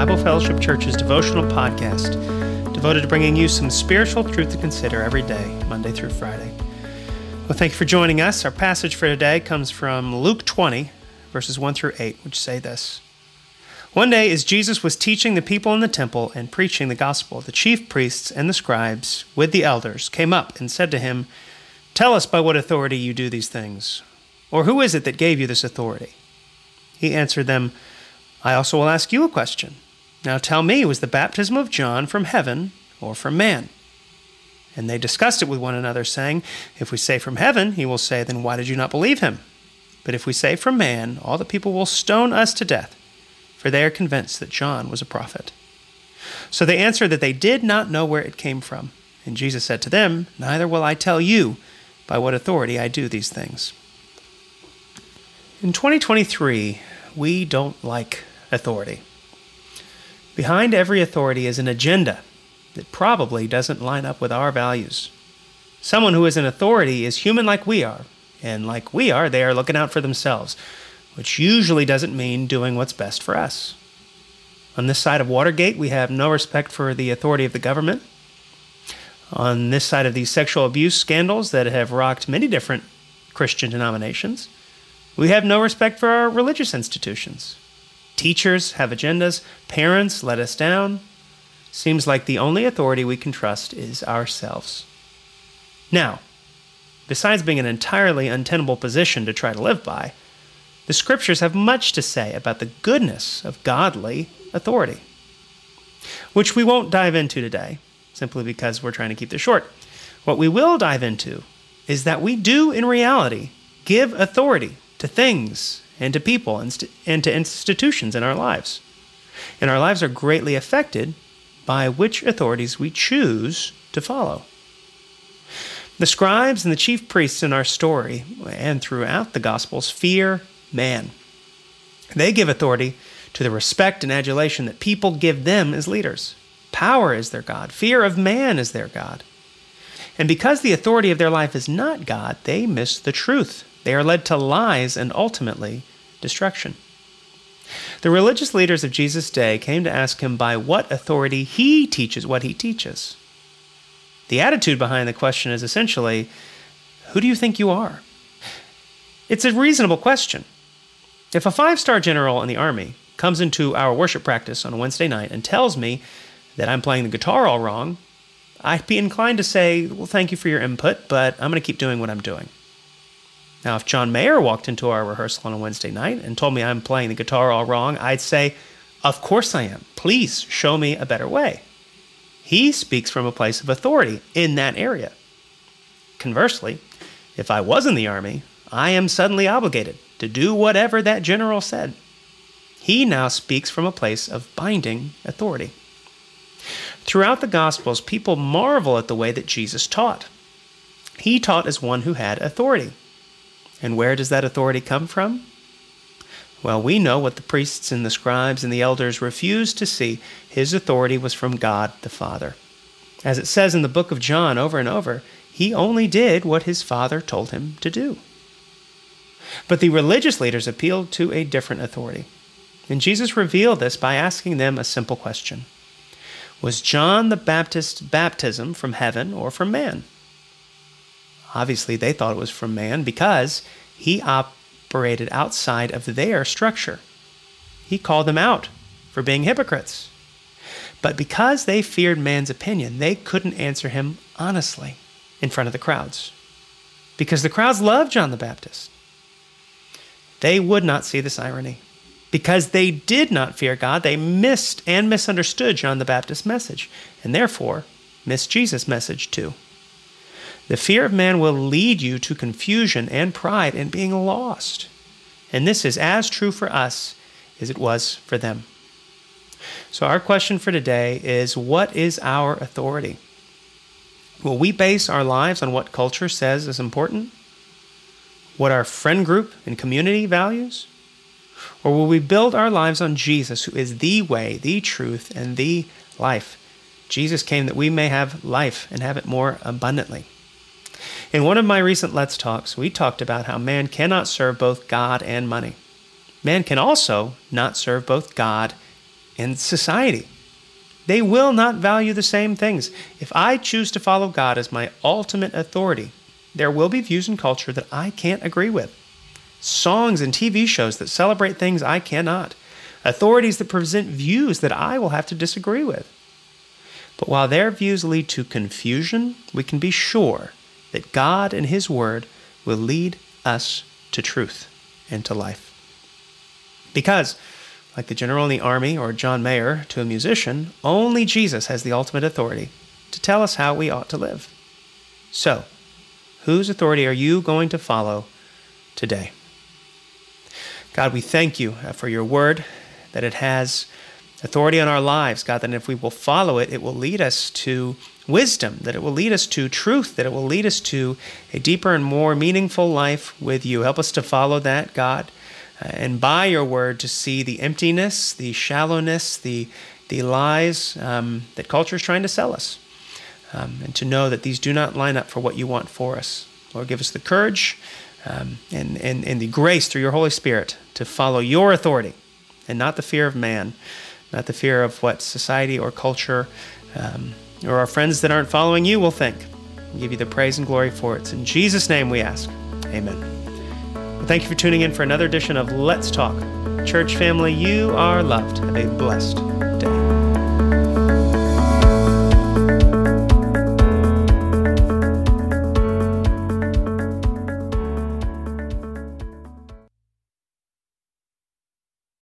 Bible Fellowship Church's devotional podcast, devoted to bringing you some spiritual truth to consider every day, Monday through Friday. Well, thank you for joining us. Our passage for today comes from Luke 20, verses 1 through 8, which say this. One day, as Jesus was teaching the people in the temple and preaching the gospel, the chief priests and the scribes, with the elders, came up and said to him, "Tell us by what authority you do these things, or who is it that gave you this authority?" He answered them, "I also will ask you a question. Now tell me, was the baptism of John from heaven or from man?" And they discussed it with one another, saying, "If we say from heaven, he will say, then why did you not believe him? But if we say from man, all the people will stone us to death, for they are convinced that John was a prophet." So they answered that they did not know where it came from. And Jesus said to them, "Neither will I tell you by what authority I do these things." In 2023, we don't like authority. Behind every authority is an agenda that probably doesn't line up with our values. Someone who is an authority is human like we are, and like we are, they are looking out for themselves, which usually doesn't mean doing what's best for us. On this side of Watergate, we have no respect for the authority of the government. On this side of these sexual abuse scandals that have rocked many different Christian denominations, we have no respect for our religious institutions. Teachers have agendas. Parents let us down. Seems like the only authority we can trust is ourselves. Now, besides being an entirely untenable position to try to live by, the scriptures have much to say about the goodness of godly authority, which we won't dive into today, simply because we're trying to keep this short. What we will dive into is that we do, in reality, give authority to things and to people and to institutions in our lives. And our lives are greatly affected by which authorities we choose to follow. The scribes and the chief priests in our story and throughout the Gospels fear man. They give authority to the respect and adulation that people give them as leaders. Power is their God. Fear of man is their God. And because the authority of their life is not God, they miss the truth. They are led to lies and ultimately destruction. The religious leaders of Jesus' day came to ask him by what authority he teaches what he teaches. The attitude behind the question is essentially, who do you think you are? It's a reasonable question. If a 5-star general in the Army comes into our worship practice on a Wednesday night and tells me that I'm playing the guitar all wrong, I'd be inclined to say, well, thank you for your input, but I'm going to keep doing what I'm doing. Now, if John Mayer walked into our rehearsal on a Wednesday night and told me I'm playing the guitar all wrong, I'd say, of course I am. Please show me a better way. He speaks from a place of authority in that area. Conversely, if I was in the Army, I am suddenly obligated to do whatever that general said. He now speaks from a place of binding authority. Throughout the Gospels, people marvel at the way that Jesus taught. He taught as one who had authority. And where does that authority come from? Well, we know what the priests and the scribes and the elders refused to see. His authority was from God the Father. As it says in the book of John over and over, he only did what his Father told him to do. But the religious leaders appealed to a different authority. And Jesus revealed this by asking them a simple question. Was John the Baptist's baptism from heaven or from man? Obviously, they thought it was from man because he operated outside of their structure. He called them out for being hypocrites. But because they feared man's opinion, they couldn't answer him honestly in front of the crowds. Because the crowds loved John the Baptist. They would not see this irony. Because they did not fear God, they missed and misunderstood John the Baptist's message, and therefore missed Jesus' message too. The fear of man will lead you to confusion and pride and being lost. And this is as true for us as it was for them. So our question for today is, what is our authority? Will we base our lives on what culture says is important? What our friend group and community values? Or will we build our lives on Jesus, who is the way, the truth, and the life? Jesus came that we may have life and have it more abundantly. In one of my recent Let's Talks, we talked about how man cannot serve both God and money. Man can also not serve both God in society. They will not value the same things. If I choose to follow God as my ultimate authority, there will be views in culture that I can't agree with. Songs and TV shows that celebrate things I cannot. Authorities that present views that I will have to disagree with. But while their views lead to confusion, we can be sure that God and His Word will lead us to truth and to life. Because, like the general in the army or John Mayer to a musician, only Jesus has the ultimate authority to tell us how we ought to live. So, whose authority are you going to follow today? God, we thank you for your word, that it has authority on our lives, God, that if we will follow it, it will lead us to wisdom, that it will lead us to truth, that it will lead us to a deeper and more meaningful life with you. Help us to follow that, God, and by your word to see the emptiness, the shallowness, the lies that culture is trying to sell us, and to know that these do not line up for what you want for us. Lord, give us the courage and the grace through your Holy Spirit to follow your authority and not the fear of man, not the fear of what society or culture or our friends that aren't following you will think. We give you the praise and glory for it. It's in Jesus' name we ask. Amen. Well, thank you for tuning in for another edition of Let's Talk. Church family, you are loved. Have a blessed day.